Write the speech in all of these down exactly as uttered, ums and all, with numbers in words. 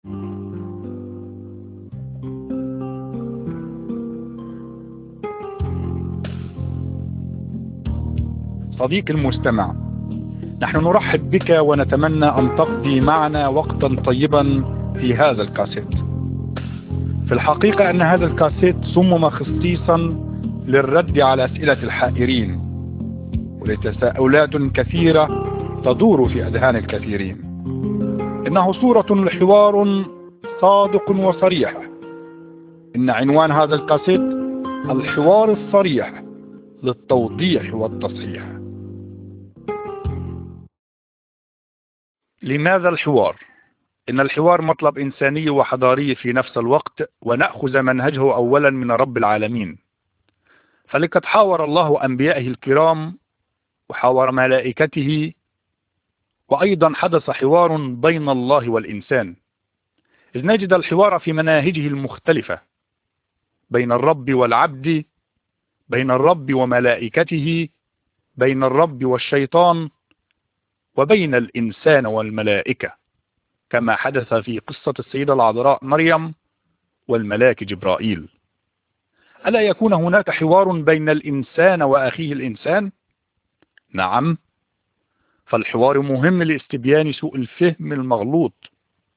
صديقي المستمع، نحن نرحب بك ونتمنى أن تقضي معنا وقتا طيبا في هذا الكاسيت. في الحقيقة أن هذا الكاسيت صمم خصيصا للرد على أسئلة الحائرين ولتساؤلات كثيرة تدور في أذهان الكثيرين. إنه صورة لحوار صادق وصريح. إن عنوان هذا الكاسيت الحوار الصريح للتوضيح والتصحيح. لماذا الحوار؟ إن الحوار مطلب إنساني وحضاري في نفس الوقت، ونأخذ منهجه أولا من رب العالمين. فلقد حاور الله أنبيائه الكرام وحاور ملائكته، وأيضا حدث حوار بين الله والإنسان، إذ نجد الحوار في مناهجه المختلفة بين الرب والعبد، بين الرب وملائكته، بين الرب والشيطان، وبين الإنسان والملائكة، كما حدث في قصة السيدة العذراء مريم والملاك جبرائيل. ألا يكون هناك حوار بين الإنسان وأخيه الإنسان؟ نعم، فالحوار مهم لاستبيان سوء الفهم المغلوط.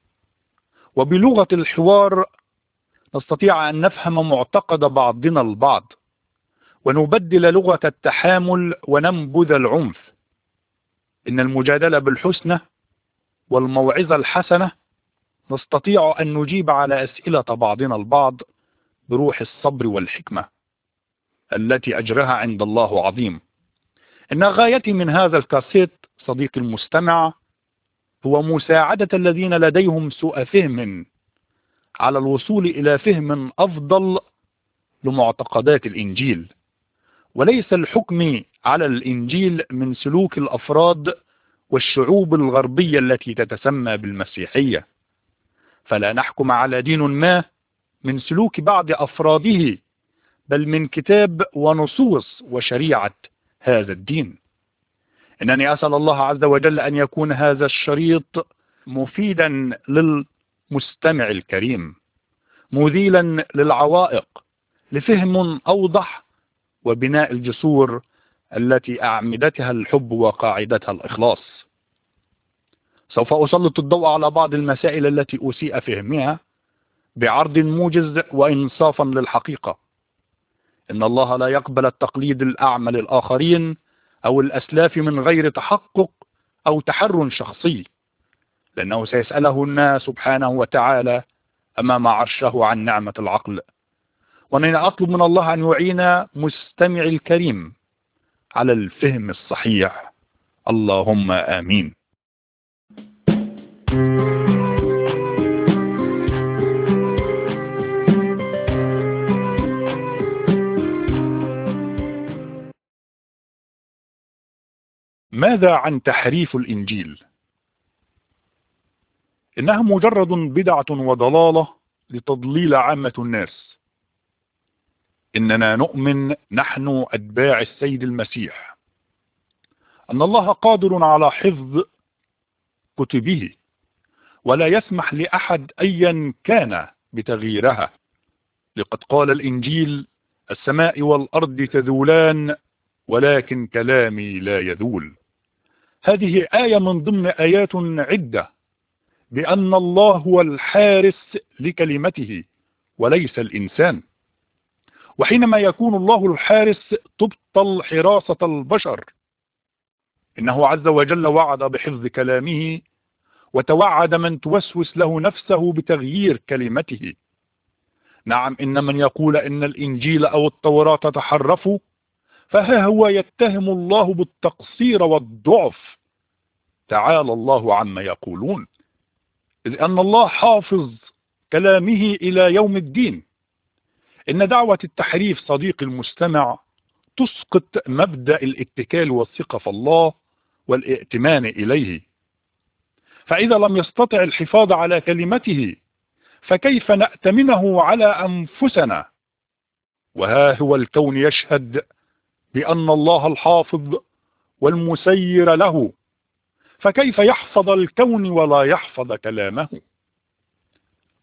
وبلغة الحوار نستطيع أن نفهم معتقد بعضنا البعض، ونبدل لغة التحامل وننبذ العنف. إن المجادلة بالحسنى والموعظة الحسنة نستطيع أن نجيب على أسئلة بعضنا البعض بروح الصبر والحكمة التي أجرها عند الله عظيم. إن غايتي من هذا الكاسيت صديقي المستمع هو مساعدة الذين لديهم سوء فهم على الوصول إلى فهم أفضل لمعتقدات الإنجيل، وليس الحكم على الإنجيل من سلوك الأفراد والشعوب الغربية التي تتسمى بالمسيحية. فلا نحكم على دين ما من سلوك بعض أفراده، بل من كتاب ونصوص وشريعة هذا الدين. إنني أسأل الله عز وجل أن يكون هذا الشريط مفيدا للمستمع الكريم، مذيلا للعوائق لفهم أوضح وبناء الجسور التي أعمدتها الحب وقاعدتها الإخلاص. سوف أسلط الضوء على بعض المسائل التي أسيء فهمها بعرض موجز وإنصافا للحقيقة. إن الله لا يقبل التقليد الأعمى للآخرين أو الأسلاف من غير تحقق أو تحر شخصي، لأنه سيسأله الناس سبحانه وتعالى أمام عرشه عن نعمة العقل. وأنا أطلب من الله أن يعين مستمعي الكريم على الفهم الصحيح. اللهم آمين. ماذا عن تحريف الإنجيل؟ إنها مجرد بدعة وضلالة لتضليل عامة الناس. إننا نؤمن نحن أتباع السيد المسيح أن الله قادر على حفظ كتبه، ولا يسمح لأحد أيا كان بتغييرها. لقد قال الإنجيل: السماء والأرض تذولان ولكن كلامي لا يذول. هذه آية من ضمن آيات عدة بأن الله هو الحارس لكلمته وليس الإنسان. وحينما يكون الله الحارس تبطل حراسة البشر. إنه عز وجل وعد بحفظ كلامه، وتوعد من توسوس له نفسه بتغيير كلمته. نعم، إن من يقول إن الإنجيل أو التوراة تحرفوا فها هو يتهم الله بالتقصير والضعف. تعالى الله عما يقولون، إذ أن الله حافظ كلامه إلى يوم الدين. إن دعوة التحريف صديقي المستمع تسقط مبدأ الاتكال والثقة في الله والائتمان إليه. فإذا لم يستطع الحفاظ على كلمته فكيف نأتمنه على أنفسنا؟ وها هو الكون يشهد بأن الله الحافظ والمسير له، فكيف يحفظ الكون ولا يحفظ كلامه؟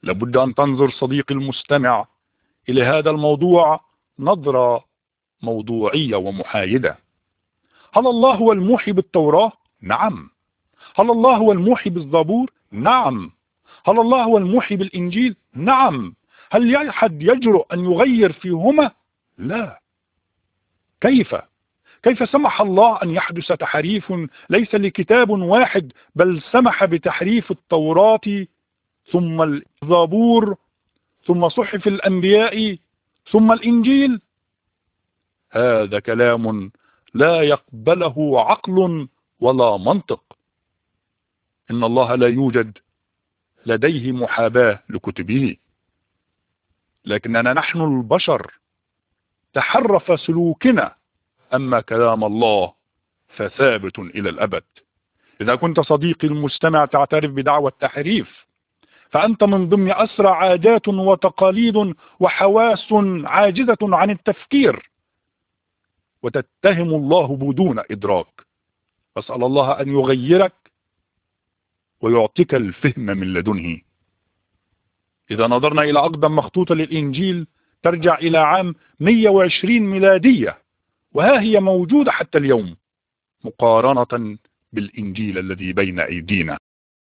لابد أن تنظر صديقي المستمع إلى هذا الموضوع نظرة موضوعية ومحايدة. هل الله هو الموحي بالتوراة؟ نعم. هل الله هو الموحي بالزبور؟ نعم. هل الله هو الموحي بالإنجيل؟ نعم. هل أحد يجرؤ أن يغير فيهما؟ لا. كيف؟ كيف سمح الله أن يحدث تحريف ليس لكتاب واحد، بل سمح بتحريف التوراة ثم الزبور ثم صحف الأنبياء ثم الإنجيل؟ هذا كلام لا يقبله عقل ولا منطق. إن الله لا يوجد لديه محاباة لكتبه، لكننا نحن البشر تحرف سلوكنا، أما كلام الله فثابت إلى الأبد. إذا كنت صديقي المستمع تعترف بدعوى التحريف، فأنت من ضمن أسرى عادات وتقاليد وحواس عاجزة عن التفكير، وتتهم الله بدون إدراك. أسأل الله أن يغيرك ويعطيك الفهم من لدنه. إذا نظرنا إلى أقدم مخطوطة للإنجيل ترجع إلى عام مئة وعشرين ميلادية، وها هي موجودة حتى اليوم مقارنة بالإنجيل الذي بين أيدينا.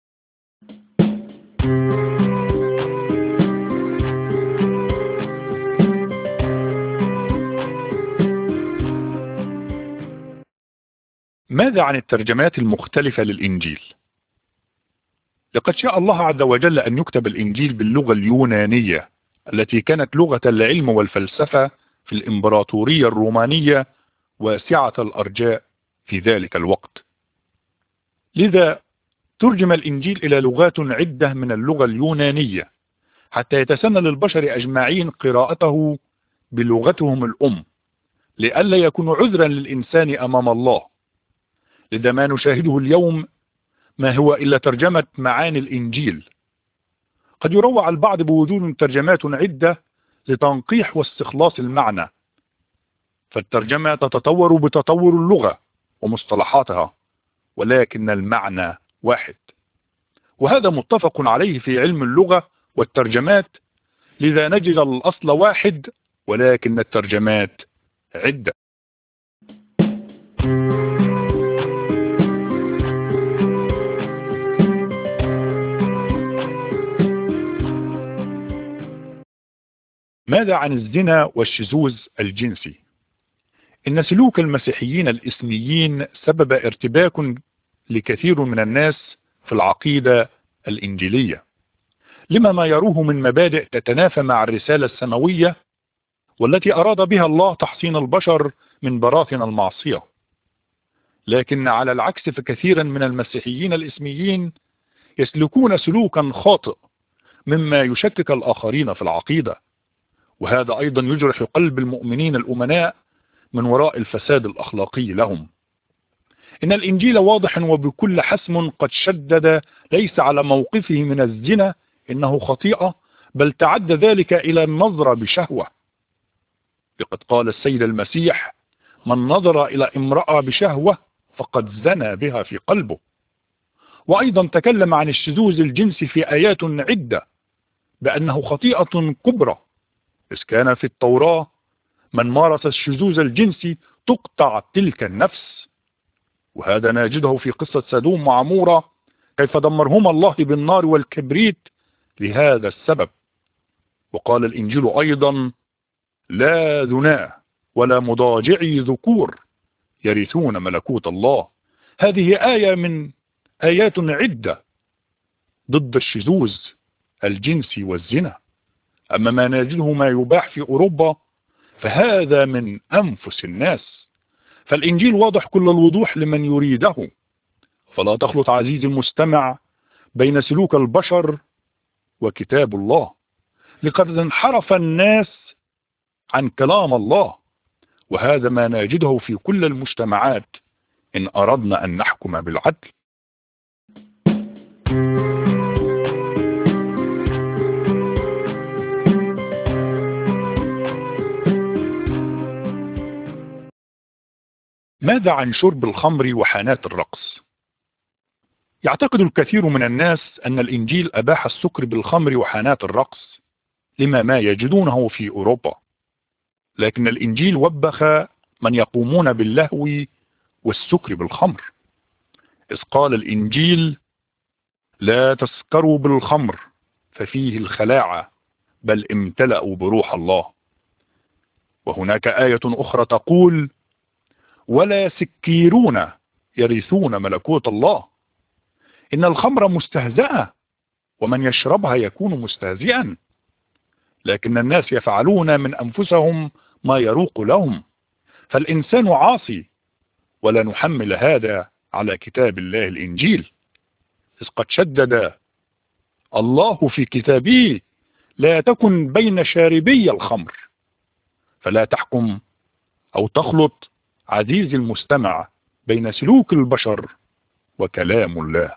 ماذا عن الترجمات المختلفة للإنجيل؟ لقد شاء الله عز وجل أن يكتب الإنجيل باللغة اليونانية التي كانت لغة العلم والفلسفة في الإمبراطورية الرومانية واسعة الأرجاء في ذلك الوقت. لذا ترجم الإنجيل إلى لغات عدة من اللغة اليونانية حتى يتسنى للبشر أجمعين قراءته بلغتهم الأم، لئلا يكون عذرا للإنسان أمام الله. لذا ما نشاهده اليوم ما هو إلا ترجمة معاني الإنجيل. قد يروع البعض بوجود ترجمات عدة لتنقيح واستخلاص المعنى، فالترجمة تتطور بتطور اللغة ومصطلحاتها، ولكن المعنى واحد، وهذا متفق عليه في علم اللغة والترجمات. لذا نجد الأصل واحد ولكن الترجمات عدة. ماذا عن الزنا والشذوذ الجنسي؟ إن سلوك المسيحيين الإثنيين سبب ارتباك لكثير من الناس في العقيدة الإنجيلية، لما ما يروه من مبادئ تتنافى مع الرسالة السماوية والتي أراد بها الله تحصين البشر من براثن المعصية. لكن على العكس فكثيرا من المسيحيين الإثنيين يسلكون سلوكا خاطئ مما يشكك الآخرين في العقيدة، وهذا أيضا يجرح قلب المؤمنين الأمناء من وراء الفساد الأخلاقي لهم. إن الإنجيل واضح وبكل حسم قد شدد ليس على موقفه من الزنا إنه خطيئة، بل تعد ذلك إلى النظر بشهوة. لقد قال السيد المسيح: من نظر إلى امرأة بشهوة فقد زنى بها في قلبه. وأيضا تكلم عن الشذوذ الجنسي في آيات عدة بأنه خطيئة كبرى، إذ كان في التوراة من مارس الشذوذ الجنسي تقطع تلك النفس. وهذا نجده في قصة سدوم وعمورة كيف دمرهما الله بالنار والكبريت لهذا السبب. وقال الإنجيل أيضا: لا ذناء ولا مضاجعي ذكور يرثون ملكوت الله. هذه آية من آيات عدة ضد الشذوذ الجنسي والزنا. أما ما نجده ما يباح في أوروبا فهذا من أنفس الناس. فالإنجيل واضح كل الوضوح لمن يريده، فلا تخلط عزيزي المستمع بين سلوك البشر وكتاب الله، لقد انحرف الناس عن كلام الله، وهذا ما نجده في كل المجتمعات إن أردنا أن نحكم بالعدل. ماذا عن شرب الخمر وحانات الرقص؟ يعتقد الكثير من الناس أن الإنجيل أباح السكر بالخمر وحانات الرقص لما ما يجدونه في أوروبا، لكن الإنجيل وبخ من يقومون باللهو والسكر بالخمر، إذ قال الإنجيل: لا تسكروا بالخمر ففيه الخلاعة بل امتلأوا بروح الله. وهناك آية أخرى تقول: ولا سكيرون يرثون ملكوت الله. إن الخمر مستهزأة ومن يشربها يكون مستهزئا، لكن الناس يفعلون من أنفسهم ما يروق لهم، فالإنسان عاصي، ولا نحمل هذا على كتاب الله الإنجيل، إذ قد شدد الله في كتابه: لا تكن بين شاربي الخمر. فلا تحكم أو تخلط عزيزي المستمع بين سلوك البشر وكلام الله.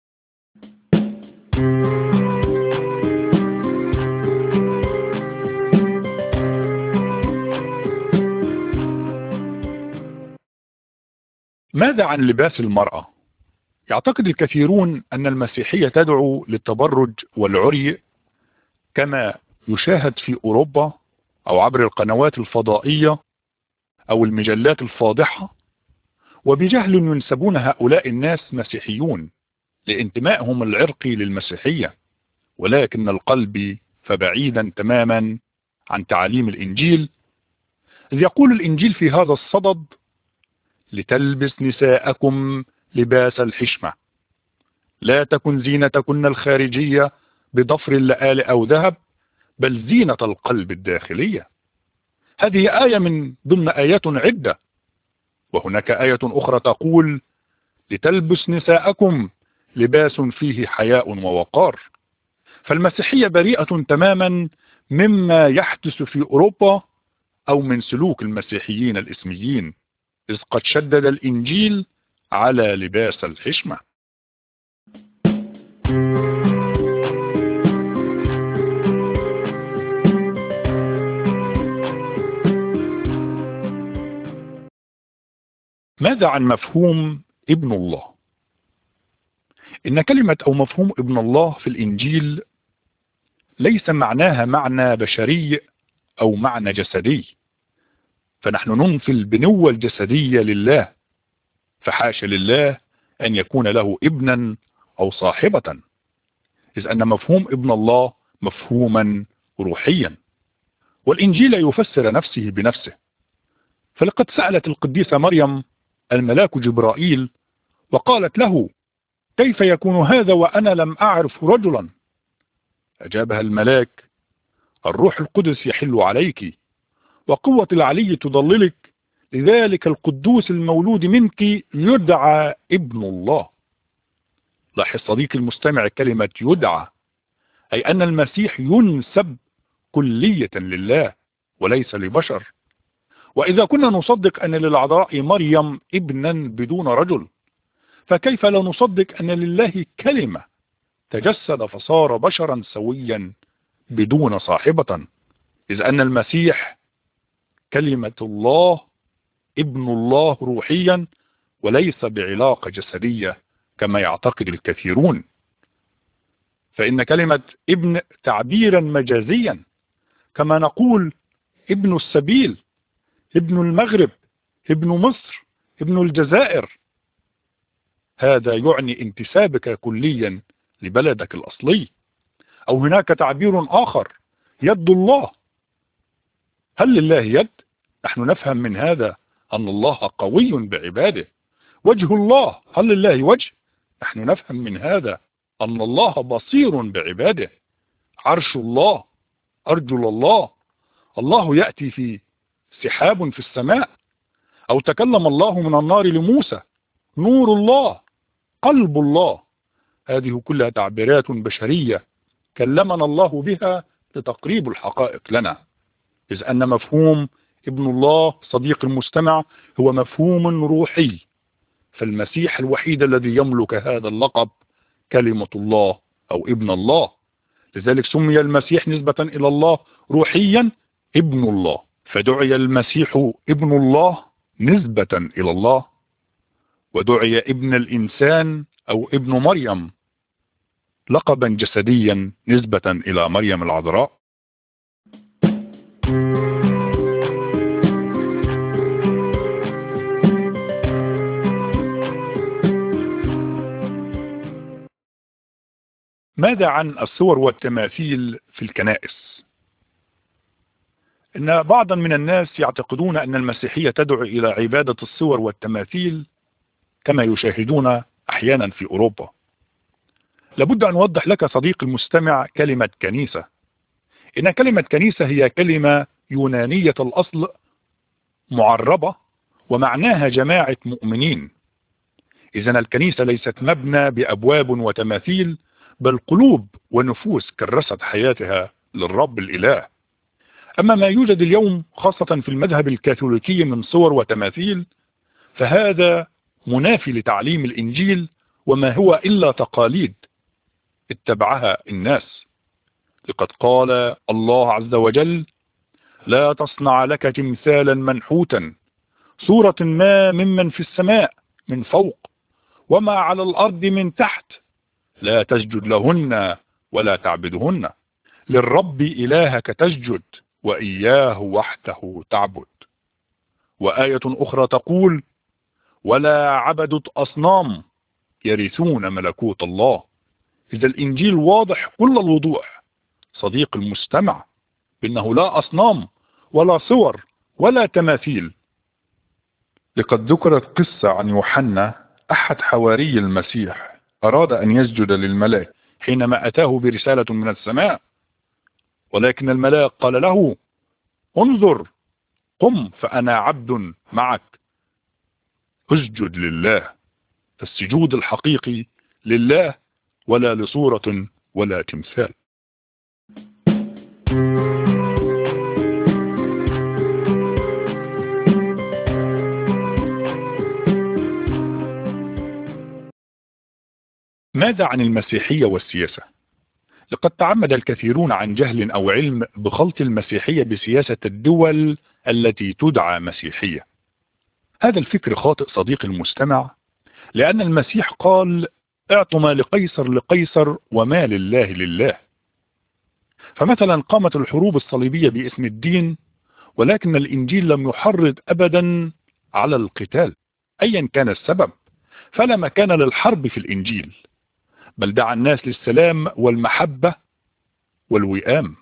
ماذا عن لباس المرأة؟ يعتقد الكثيرون أن المسيحية تدعو للتبرج والعري كما يشاهد في أوروبا أو عبر القنوات الفضائية أو المجلات الفاضحة، وبجهل ينسبون هؤلاء الناس مسيحيون لانتمائهم العرقي للمسيحية، ولكن القلب فبعيدا تماما عن تعاليم الإنجيل، إذ يقول الإنجيل في هذا الصدد: لتلبس نساءكم لباس الحشمة، لا تكن زينتكن الخارجية بضفر اللآل أو ذهب، بل زينة القلب الداخلية. هذه آية من ضمن آيات عدة. وهناك آية أخرى تقول: لتلبس نساءكم لباس فيه حياء ووقار. فالمسيحية بريئة تماما مما يحدث في أوروبا أو من سلوك المسيحيين الإسميين، إذ قد شدد الإنجيل على لباس الحشمة. ماذا عن مفهوم ابن الله؟ إن كلمة أو مفهوم ابن الله في الإنجيل ليس معناها معنى بشري أو معنى جسدي، فنحن ننفي البنوة الجسدية لله، فحاش لله أن يكون له ابنا أو صاحبة، إذ أن مفهوم ابن الله مفهوما روحيا، والإنجيل يفسر نفسه بنفسه. فلقد سألت القديسة مريم الملاك جبرائيل وقالت له: كيف يكون هذا وأنا لم أعرف رجلا؟ أجابها الملاك: الروح القدس يحل عليك، وقوة العلي تضللك، لذلك القدوس المولود منك يدعى ابن الله. لاحظ صديقي المستمع كلمة يدعى، أي أن المسيح ينسب كلية لله وليس لبشر. وإذا كنا نصدق أن للعذراء مريم ابنا بدون رجل، فكيف لا نصدق أن لله كلمة تجسد فصار بشرا سويا بدون صاحبة، إذ أن المسيح كلمة الله ابن الله روحيا وليس بعلاقة جسدية كما يعتقد الكثيرون. فإن كلمة ابن تعبيرا مجازيا، كما نقول ابن السبيل، ابن المغرب، ابن مصر، ابن الجزائر، هذا يعني انتسابك كليا لبلدك الأصلي. أو هناك تعبير آخر: يد الله. هل لله يد؟ نحن نفهم من هذا أن الله قوي بعباده. وجه الله، هل لله وجه؟ نحن نفهم من هذا أن الله بصير بعباده. عرش الله، أرجل الله، الله يأتي في سحاب في السماء. أو تكلم الله من النار لموسى، نور الله، قلب الله. هذه كلها تعبيرات بشرية كلمنا الله بها لتقريب الحقائق لنا، إذ أن مفهوم ابن الله صديق المستمع هو مفهوم روحي، فالمسيح الوحيد الذي يملك هذا اللقب كلمة الله أو ابن الله، لذلك سمي المسيح نسبة إلى الله روحيا ابن الله. فدعي المسيح ابن الله نسبة إلى الله، ودعي ابن الإنسان أو ابن مريم لقبا جسديا نسبة إلى مريم العذراء؟ ماذا عن الصور والتماثيل في الكنائس؟ إن بعضا من الناس يعتقدون أن المسيحية تدعو إلى عبادة الصور والتماثيل كما يشاهدون أحيانا في أوروبا. لابد أن أوضح لك صديقي المستمع كلمة كنيسة. إن كلمة كنيسة هي كلمة يونانية الأصل معربة ومعناها جماعة مؤمنين. إذن الكنيسة ليست مبنى بأبواب وتماثيل، بل قلوب ونفوس كرست حياتها للرب الإله. أما ما يوجد اليوم خاصة في المذهب الكاثوليكي من صور وتماثيل فهذا منافي لتعليم الإنجيل، وما هو إلا تقاليد اتبعها الناس. لقد قال الله عز وجل: لا تصنع لك تمثالا منحوتا صورة ما ممن في السماء من فوق وما على الأرض من تحت، لا تسجد لهن ولا تعبدهن، للرب إلهك تسجد وإياه وحده تعبد. وآية أخرى تقول: ولا عبدة أصنام يرثون ملكوت الله. إذا الإنجيل واضح كل الوضوح صديق المستمع بأنه لا أصنام ولا صور ولا تماثيل. لقد ذكرت قصة عن يوحنا أحد حواري المسيح أراد أن يسجد للملاك حينما أتاه برسالة من السماء، ولكن الملاك قال له: انظر، قم فأنا عبد معك. اسجد لله. السجود الحقيقي لله ولا لصورة ولا تمثال. ماذا عن المسيحية والسياسة؟ لقد تعمد الكثيرون عن جهل أو علم بخلط المسيحية بسياسة الدول التي تدعى مسيحية. هذا الفكر خاطئ صديقي المستمع، لأن المسيح قال: اعطوا ما لقيصر لقيصر وما لله لله. فمثلا قامت الحروب الصليبية باسم الدين، ولكن الإنجيل لم يحرض أبدا على القتال أيا كان السبب، فلا مكان للحرب في الإنجيل، بل دعا الناس للسلام والمحبة والوئام.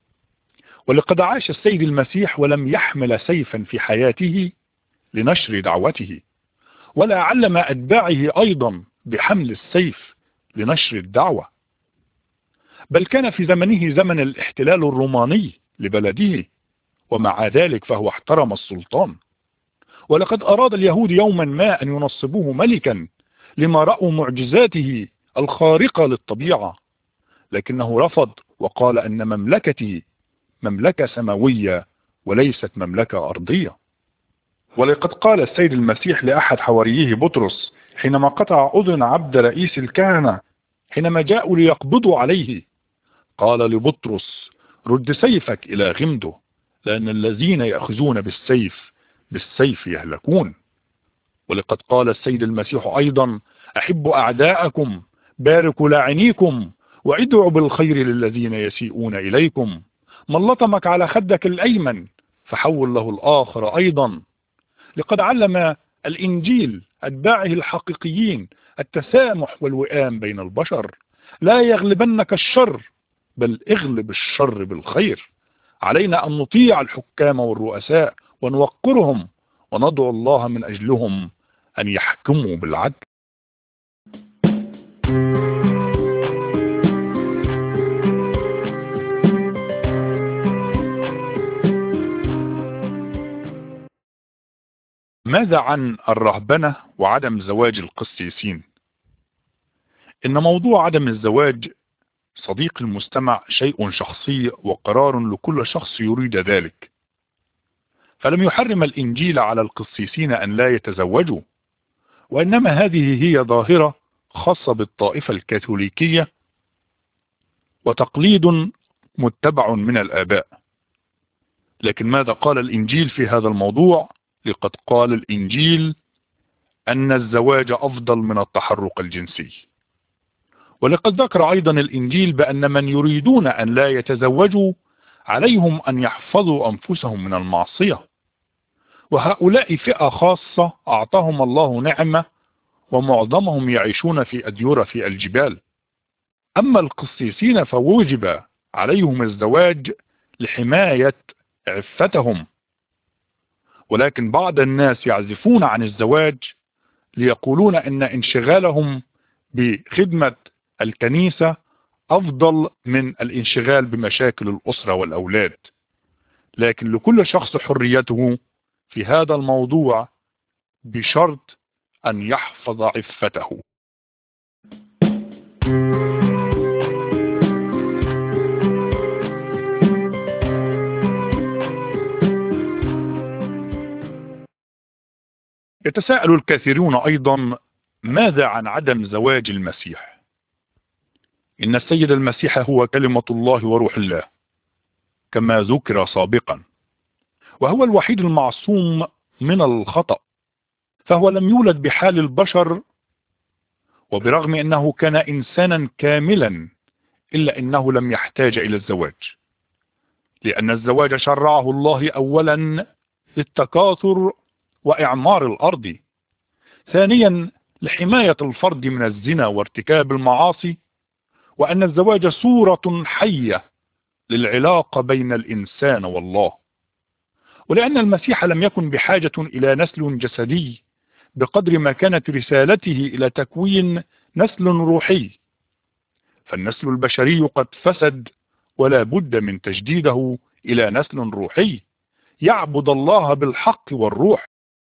ولقد عاش السيد المسيح ولم يحمل سيفا في حياته لنشر دعوته، ولا علم أتباعه أيضا بحمل السيف لنشر الدعوة، بل كان في زمنه زمن الاحتلال الروماني لبلده، ومع ذلك فهو احترم السلطان. ولقد أراد اليهود يوما ما أن ينصبوه ملكا لما رأوا معجزاته الخارقة للطبيعة، لكنه رفض وقال أن مملكتي مملكة سماوية وليست مملكة أرضية. ولقد قال السيد المسيح لأحد حواريه بطرس حينما قطع أذن عبد رئيس الكهنة حينما جاءوا ليقبضوا عليه، قال لبطرس: رد سيفك إلى غمده، لأن الذين يأخذون بالسيف بالسيف يهلكون. ولقد قال السيد المسيح أيضا: أحبوا أعداءكم، باركوا لاعنيكم، وادعوا بالخير للذين يسيئون إليكم، من لطمك على خدك الأيمن فحول له الآخر أيضا. لقد علم الإنجيل أتباعه الحقيقيين التسامح والوئام بين البشر. لا يغلبنك الشر، بل اغلب الشر بالخير. علينا أن نطيع الحكام والرؤساء ونوقرهم، وندعو الله من أجلهم أن يحكموا بالعدل. ماذا عن الرهبنة وعدم زواج القسيسين؟ إن موضوع عدم الزواج صديق المستمع شيء شخصي وقرار لكل شخص يريد ذلك، فلم يحرم الإنجيل على القسيسين أن لا يتزوجوا، وإنما هذه هي ظاهرة خاصة بالطائفة الكاثوليكية وتقليد متبع من الآباء. لكن ماذا قال الإنجيل في هذا الموضوع؟ لقد قال الإنجيل: أن الزواج أفضل من التحرك الجنسي. ولقد ذكر أيضا الإنجيل بأن من يريدون أن لا يتزوجوا عليهم أن يحفظوا أنفسهم من المعصية، وهؤلاء فئة خاصة أعطاهم الله نعمة، ومعظمهم يعيشون في أديرة في الجبال. أما القسيسين فوجب عليهم الزواج لحماية عفتهم، ولكن بعض الناس يعزفون عن الزواج ليقولون أن انشغالهم بخدمة الكنيسة أفضل من الانشغال بمشاكل الأسرة والأولاد. لكن لكل شخص حريته في هذا الموضوع بشرط أن يحفظ عفته. يتساءل الكثيرون أيضا: ماذا عن عدم زواج المسيح؟ إن السيد المسيح هو كلمة الله وروح الله كما ذكر سابقا، وهو الوحيد المعصوم من الخطأ، فهو لم يولد بحال البشر، وبرغم أنه كان إنسانا كاملا إلا أنه لم يحتاج إلى الزواج، لأن الزواج شرعه الله أولا للتكاثر وإعمار الأرض، ثانيا لحماية الفرد من الزنا وارتكاب المعاصي، وأن الزواج صورة حية للعلاقة بين الإنسان والله. ولأن المسيح لم يكن بحاجة إلى نسل جسدي بقدر ما كانت رسالته إلى تكوين نسل روحي، فالنسل البشري قد فسد ولا بد من تجديده إلى نسل روحي يعبد الله بالحق والروح.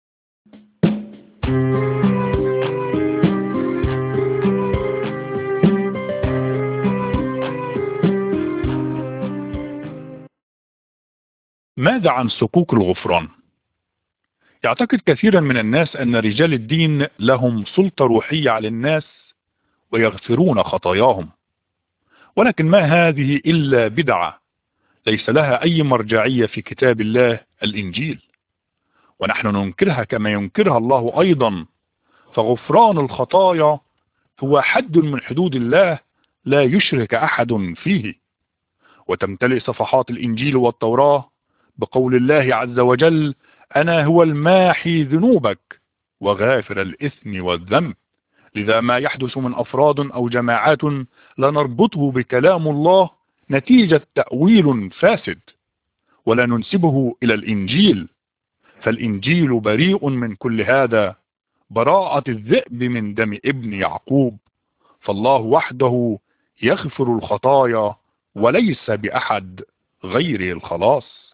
ماذا عن صكوك الغفران؟ يعتقد كثيرا من الناس أن رجال الدين لهم سلطة روحية على الناس ويغفرون خطاياهم، ولكن ما هذه إلا بدعة ليس لها أي مرجعية في كتاب الله الإنجيل، ونحن ننكرها كما ينكرها الله أيضا. فغفران الخطايا هو حد من حدود الله لا يشرك أحد فيه، وتمتلئ صفحات الإنجيل والتوراة بقول الله عز وجل: أنا هو الماحي ذنوبك وغافر الإثم والذنب. لذا ما يحدث من أفراد أو جماعات لا نربطه بكلام الله نتيجة تأويل فاسد، ولا ننسبه إلى الإنجيل، فالإنجيل بريء من كل هذا براءة الذئب من دم ابن يعقوب. فالله وحده يغفر الخطايا وليس بأحد غير الخلاص.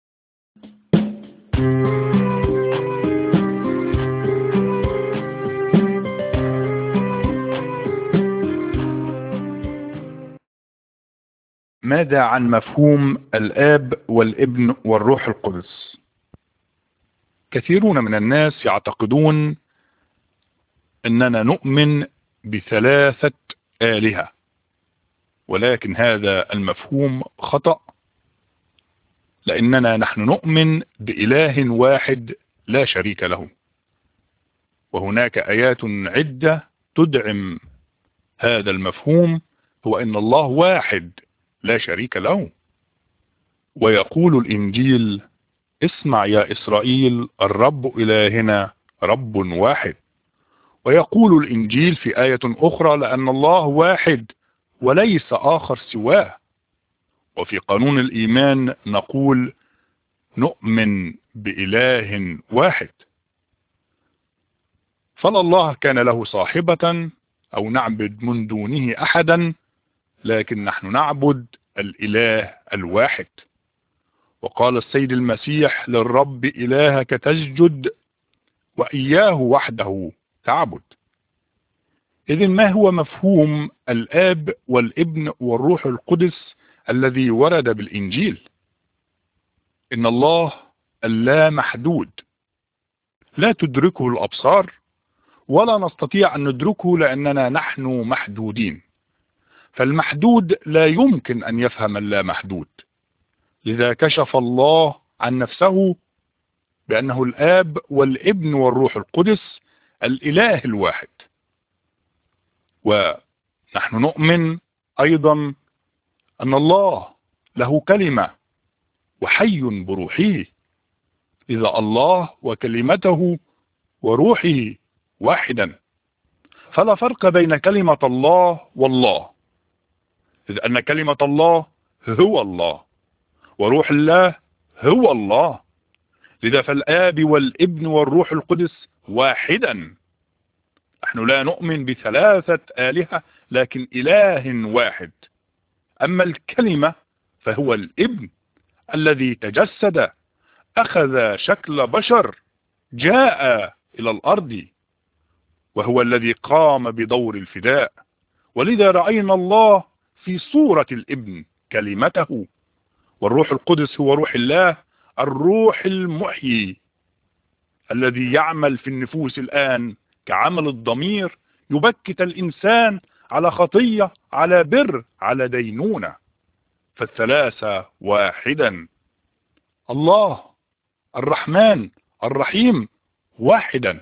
ماذا عن مفهوم الآب والابن والروح القدس؟ كثيرون من الناس يعتقدون أننا نؤمن بثلاثة آلهة، ولكن هذا المفهوم خطأ، لأننا نحن نؤمن بإله واحد لا شريك له، وهناك آيات عدة تدعم هذا المفهوم، هو أن الله واحد لا شريك له. ويقول الإنجيل: اسمع يا إسرائيل، الرب إلهنا رب واحد. ويقول الإنجيل في آية أخرى: لأن الله واحد وليس آخر سواه. وفي قانون الإيمان نقول: نؤمن بإله واحد. فلا الله كان له صاحبة أو نعبد من دونه أحدا، لكن نحن نعبد الإله الواحد. وقال السيد المسيح: للرب إلهك تسجد وإياه وحده تعبد. إذن ما هو مفهوم الآب والابن والروح القدس الذي ورد بالإنجيل؟ إن الله اللا محدود، لا تدركه الأبصار ولا نستطيع أن ندركه لأننا نحن محدودين، فالمحدود لا يمكن أن يفهم اللا محدود. لذا كشف الله عن نفسه بأنه الآب والابن والروح القدس الإله الواحد. ونحن نؤمن أيضا أن الله له كلمة وحي بروحه، إذا الله وكلمته وروحه واحدا، فلا فرق بين كلمة الله والله، إذ أن كلمة الله هو الله وروح الله هو الله. لذا فالآب والابن والروح القدس واحدا. نحن لا نؤمن بثلاثة آلهة لكن إله واحد. أما الكلمة فهو الابن الذي تجسد، أخذ شكل بشر، جاء إلى الأرض، وهو الذي قام بدور الفداء. ولذا رأينا الله في صورة الابن كلمته. والروح القدس هو روح الله، الروح المحيي الذي يعمل في النفوس الآن كعمل الضمير، يبكت الإنسان على خطية، على بر، على دينونة. فالثلاثة واحدا. الله الرحمن الرحيم واحدا.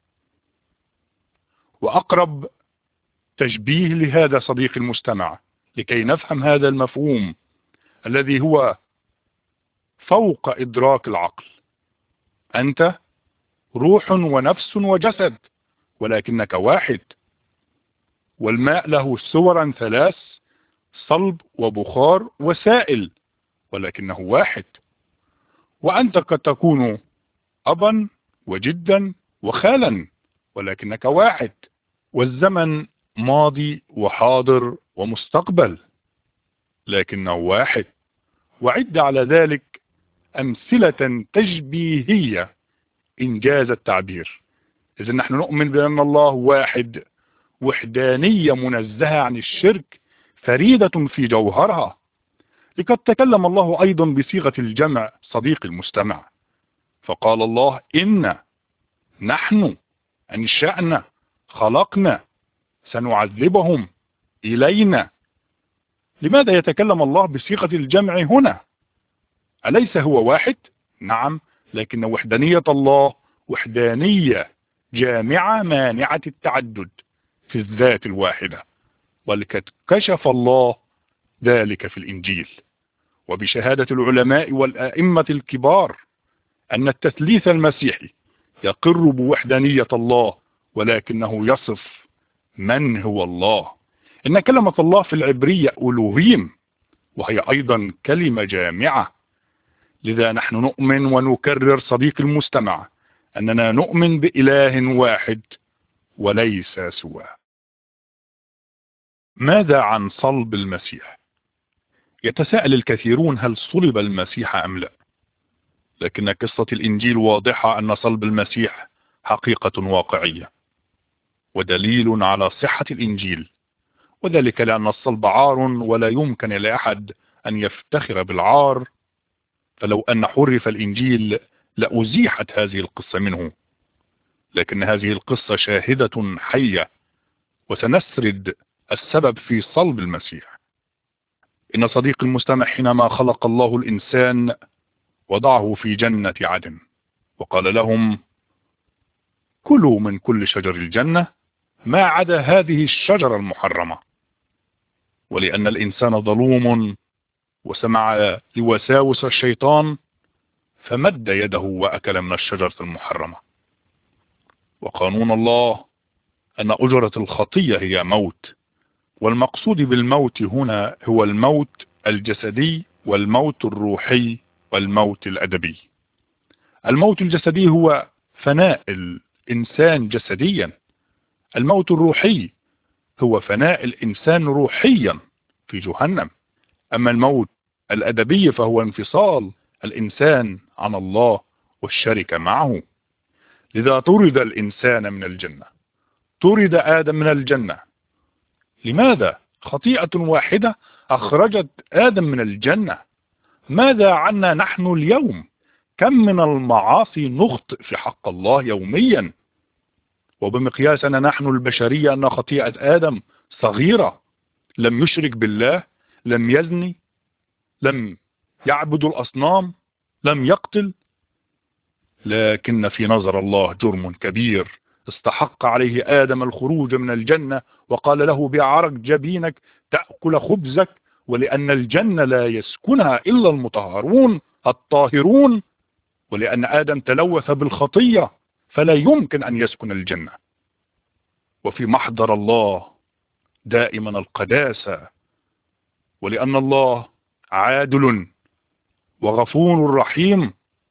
وأقرب تشبيه لهذا صديقي المستمع لكي نفهم هذا المفهوم الذي هو فوق إدراك العقل: أنت روح ونفس وجسد ولكنك واحد. والماء له صورا ثلاث: صلب وبخار وسائل، ولكنه واحد. وأنت قد تكون أبا وجدا وخالا ولكنك واحد. والزمن ماضي وحاضر ومستقبل لكنه واحد. وعد على ذلك أمثلة تشبيهية إنجاز التعبير. إذا نحن نؤمن بأن الله واحد، وحدانية منزهة عن الشرك، فريدة في جوهرها. لقد تكلم الله أيضا بصيغة الجمع صديق المستمع، فقال الله: إن، نحن، أنشأنا، خلقنا، سنعذبهم، إلينا. لماذا يتكلم الله بصيغة الجمع هنا؟ أليس هو واحد؟ نعم، لكن وحدانية الله وحدانية جامعة مانعة التعدد في الذات الواحدة. ولقد كشف الله ذلك في الإنجيل، وبشهادة العلماء والآئمة الكبار أن التثليث المسيحي يقر بوحدانية الله، ولكنه يصف من هو الله. إن كلمة الله في العبرية ألوهيم، وهي أيضا كلمة جامعة. لذا نحن نؤمن ونكرر صديق المستمع أننا نؤمن بإله واحد وليس سواه. ماذا عن صلب المسيح؟ يتساءل الكثيرون: هل صلب المسيح أم لا؟ لكن قصة الإنجيل واضحة أن صلب المسيح حقيقة واقعية ودليل على صحة الإنجيل، وذلك لأن الصلب عار ولا يمكن لأحد أن يفتخر بالعار. فلو أن حرف الإنجيل لأزيحت هذه القصة منه، لكن هذه القصة شاهدة حية، وسنسرد السبب في صلب المسيح. إن صديق المستمع حينما خلق الله الإنسان وضعه في جنة عدن وقال لهم: كلوا من كل شجر الجنة ما عدا هذه الشجرة المحرمة. ولأن الإنسان ظلوم وسمع لوساوس الشيطان فمد يده وأكل من الشجرة المحرمة. وقانون الله أن أجرة الخطية هي موت، والمقصود بالموت هنا هو الموت الجسدي والموت الروحي والموت الأدبي. الموت الجسدي هو فناء الإنسان جسديا، الموت الروحي هو فناء الإنسان روحيا في جهنم. أما الموت الأدبي فهو انفصال الإنسان عن الله والشركة معه. لذا طرد الإنسان من الجنة، طرد آدم من الجنة. لماذا؟ خطيئة واحدة أخرجت آدم من الجنة. ماذا عنا نحن اليوم؟ كم من المعاصي نخطئ في حق الله يوميا، وبمقياسنا نحن البشرية أن خطيئة آدم صغيرة. لم يشرك بالله، لم يزني، لم يعبد الأصنام، لم يقتل، لكن في نظر الله جرم كبير استحق عليه آدم الخروج من الجنة وقال له بعرق جبينك تأكل خبزك، ولأن الجنة لا يسكنها إلا المطهرون الطاهرون، ولأن آدم تلوث بالخطية فلا يمكن أن يسكن الجنة. وفي محضر الله دائما القداسة، ولأن الله عادل وغفور رحيم،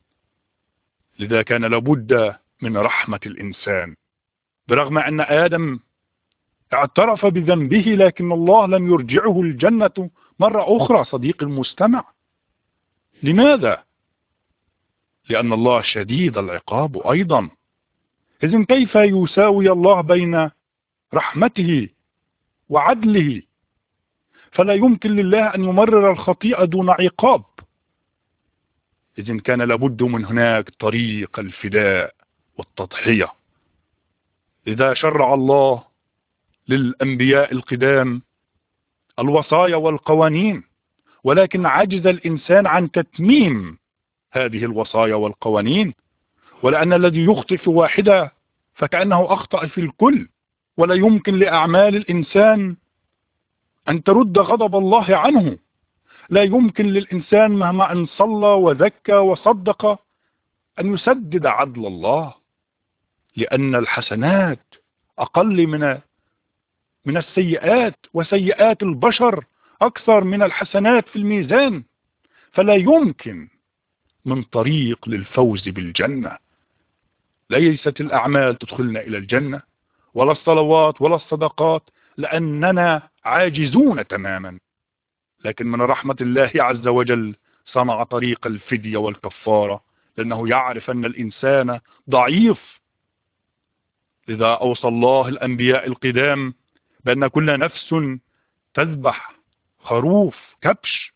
لذا كان لابد من رحمة الإنسان. برغم أن آدم اعترف بذنبه لكن الله لم يرجعه الجنة مرة أخرى صديق المستمع. لماذا؟ لأن الله شديد العقاب أيضا. إذن كيف يساوي الله بين رحمته وعدله؟ فلا يمكن لله أن يمرر الخطيئة دون عقاب. إذن كان لابد من هناك طريق الفداء والتضحية. لذا شرع الله للأنبياء القدام الوصايا والقوانين، ولكن عجز الإنسان عن تتميم هذه الوصايا والقوانين، ولأن الذي يخطئ في واحدة فكأنه أخطأ في الكل، ولا يمكن لأعمال الإنسان أن ترد غضب الله عنه. لا يمكن للإنسان مهما أن صلى وذكى وصدق أن يسدد عدل الله، لأن الحسنات أقل من من السيئات، وسيئات البشر أكثر من الحسنات في الميزان. فلا يمكن من طريق للفوز بالجنة. ليست الأعمال تدخلنا إلى الجنة، ولا الصلوات ولا الصدقات، لأننا عاجزون تماما. لكن من رحمة الله عز وجل صنع طريق الفدية والكفارة، لأنه يعرف أن الإنسان ضعيف. لذا أوصى الله الأنبياء القدام بأن كل نفس تذبح خروف كبش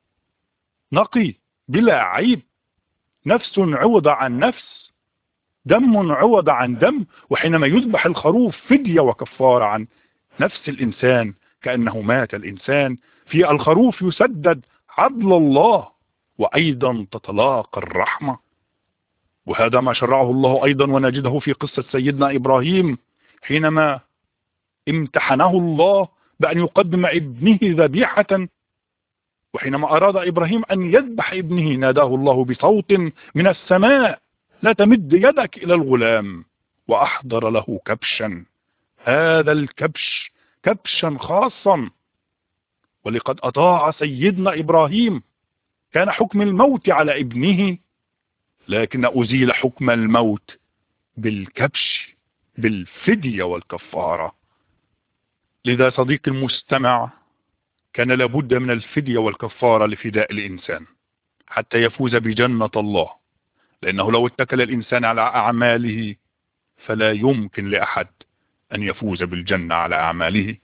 نقي بلا عيب، نفس عوض عن نفس، دم عوض عن دم. وحينما يذبح الخروف فدية وكفارة عن نفس الإنسان كأنه مات الإنسان، في الخروف يسدد عدل الله، وأيضا تتلاقى الرحمة. وهذا ما شرعه الله أيضا، ونجده في قصة سيدنا إبراهيم حينما امتحنه الله بأن يقدم ابنه ذبيحة. وحينما أراد إبراهيم أن يذبح ابنه ناداه الله بصوت من السماء: لا تمد يدك إلى الغلام. وأحضر له كبشا، هذا الكبش كبشا خاصا. ولقد أطاع سيدنا إبراهيم، كان حكم الموت على ابنه، لكن أزيل حكم الموت بالكبش، بالفدية والكفارة. لذا صديق المستمع، كان لابد من الفدية والكفارة لفداء الإنسان حتى يفوز بجنة الله، لأنه لو اتكل الإنسان على أعماله فلا يمكن لأحد أن يفوز بالجنة على أعماله.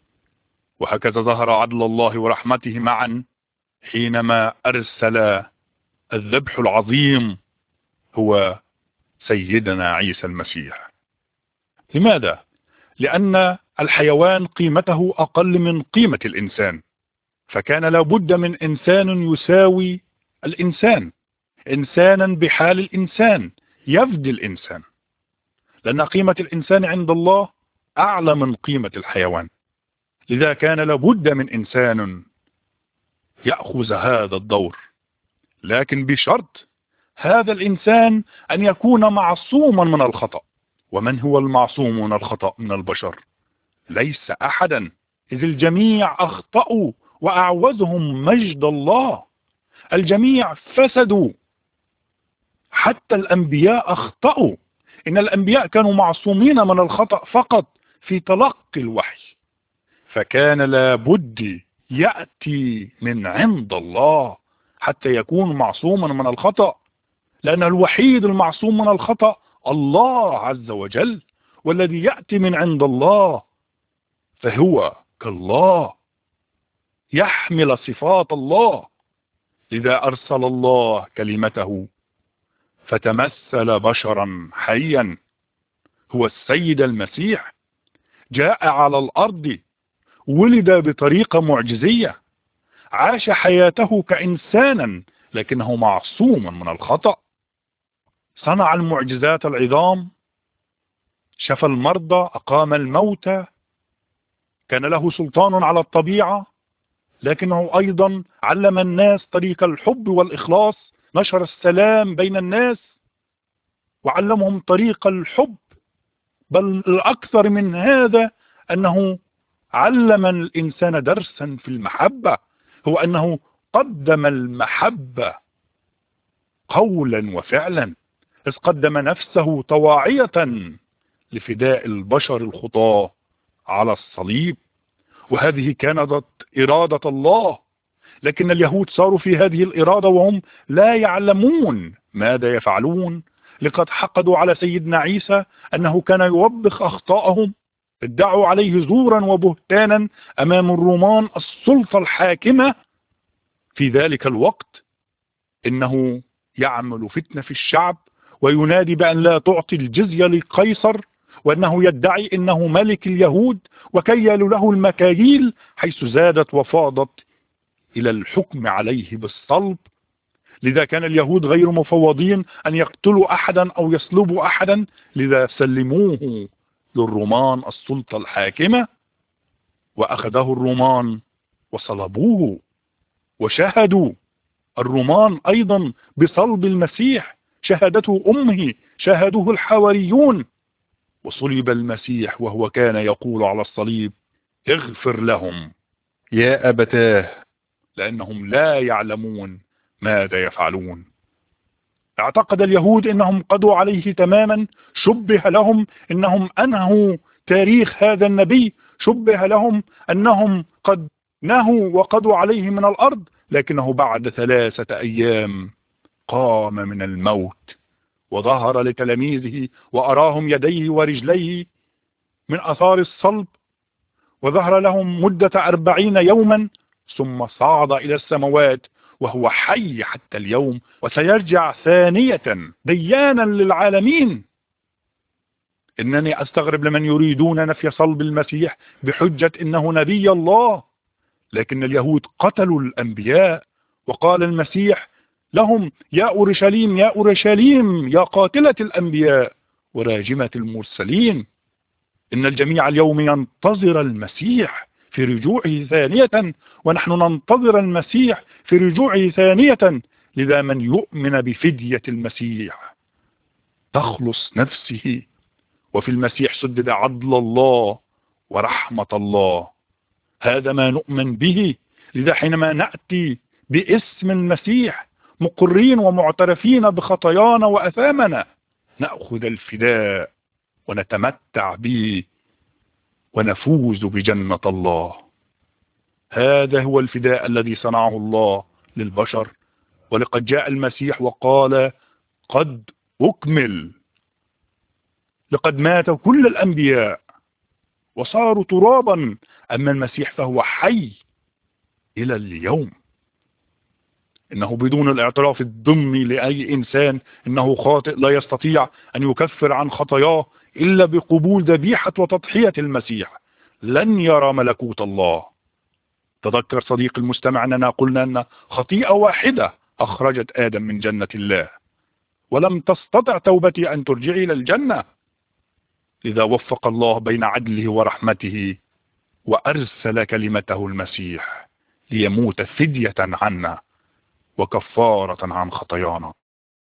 وهكذا ظهر عدل الله ورحمته معا حينما أرسل الذبح العظيم هو سيدنا عيسى المسيح. لماذا؟ لأن الحيوان قيمته أقل من قيمة الإنسان، فكان لابد من إنسان يساوي الإنسان، إنسانا بحال الإنسان يفدي الإنسان، لأن قيمة الإنسان عند الله أعلى من قيمة الحيوان. لذا كان لابد من إنسان يأخذ هذا الدور، لكن بشرط هذا الإنسان أن يكون معصوما من الخطأ. ومن هو المعصوم من الخطأ من البشر؟ ليس أحدا، إذ الجميع أخطأوا وأعوزهم مجد الله. الجميع فسدوا، حتى الأنبياء أخطأوا. إن الأنبياء كانوا معصومين من الخطأ فقط في تلقي الوحي، فكان لابد يأتي من عند الله حتى يكون معصوما من الخطأ، لأن الوحيد المعصوم من الخطأ الله عز وجل، والذي يأتي من عند الله فهو كالله، يحمل صفات الله. لذا أرسل الله كلمته فتمثل بشرا حيا، هو السيد المسيح، جاء على الأرض، ولد بطريقة معجزية، عاش حياته كإنسانا لكنه معصوما من الخطأ، صنع المعجزات العظام، شفى المرضى، أقام الموتى، كان له سلطان على الطبيعة، لكنه أيضا علم الناس طريق الحب والإخلاص، نشر السلام بين الناس وعلمهم طريق الحب. بل الأكثر من هذا أنه علم الإنسان درسا في المحبة، هو أنه قدم المحبة قولا وفعلا، إذ قدم نفسه طواعية لفداء البشر الخطاة على الصليب. وهذه كانت إرادة الله، لكن اليهود صاروا في هذه الإرادة وهم لا يعلمون ماذا يفعلون، لقد حقدوا على سيدنا عيسى أنه كان يوبخ أخطاءهم، ادعوا عليه زورا وبهتانا أمام الرومان السلطة الحاكمة في ذلك الوقت، إنه يعمل فتنة في الشعب وينادي بأن لا تعطي الجزية لقيصر، وأنه يدعي أنه ملك اليهود، وكيلوا له المكاييل حيث زادت وفاضت إلى الحكم عليه بالصلب. لذا كان اليهود غير مفوضين أن يقتلوا أحدا أو يصلبوا أحدا، لذا سلموه للرومان السلطة الحاكمة، وأخذه الرومان وصلبوه. وشاهدوا الرومان أيضا بصلب المسيح، شهادته أمه، شاهدوه الحواريون، وصلب المسيح وهو كان يقول على الصليب: اغفر لهم يا أبتاه لأنهم لا يعلمون ماذا يفعلون. اعتقد اليهود أنهم قضوا عليه تماما، شبه لهم أنهم أنهوا تاريخ هذا النبي، شبه لهم أنهم قد نهوا وقضوا عليه من الأرض، لكنه بعد ثلاثة أيام قام من الموت وظهر لتلاميذه وأراهم يديه ورجليه من أثار الصلب، وظهر لهم مدة أربعين يوما، ثم صعد إلى السماوات وهو حي حتى اليوم، وسيرجع ثانية ديانا للعالمين. إنني أستغرب لمن يريدون نفي صلب المسيح بحجة إنه نبي الله، لكن اليهود قتلوا الأنبياء، وقال المسيح لهم: يا أورشليم يا أورشليم يا قاتلة الأنبياء وراجمة المرسلين. إن الجميع اليوم ينتظر المسيح في رجوعه ثانية، ونحن ننتظر المسيح في رجوعه ثانية. لذا من يؤمن بفدية المسيح تخلص نفسه، وفي المسيح سدد عدل الله ورحمة الله. هذا ما نؤمن به. لذا حينما نأتي باسم المسيح مقرين ومعترفين بخطايانا وأثامنا، نأخذ الفداء ونتمتع به ونفوز بجنة الله. هذا هو الفداء الذي صنعه الله للبشر. ولقد جاء المسيح وقال: قد أكمل. لقد مات كل الأنبياء وصاروا ترابا، أما المسيح فهو حي إلى اليوم. إنه بدون الاعتراف الضمني لأي إنسان إنه خاطئ لا يستطيع أن يكفر عن خطاياه إلا بقبول ذبيحة وتضحية المسيح لن يرى ملكوت الله. تذكر صديق المستمع أننا قلنا أن خطيئة واحدة أخرجت آدم من جنة الله، ولم تستطع توبتي أن ترجعي إلى الجنة. لذا وفق الله بين عدله ورحمته وأرسل كلمته المسيح ليموت فدية عنا وكفارة عن خطايانا.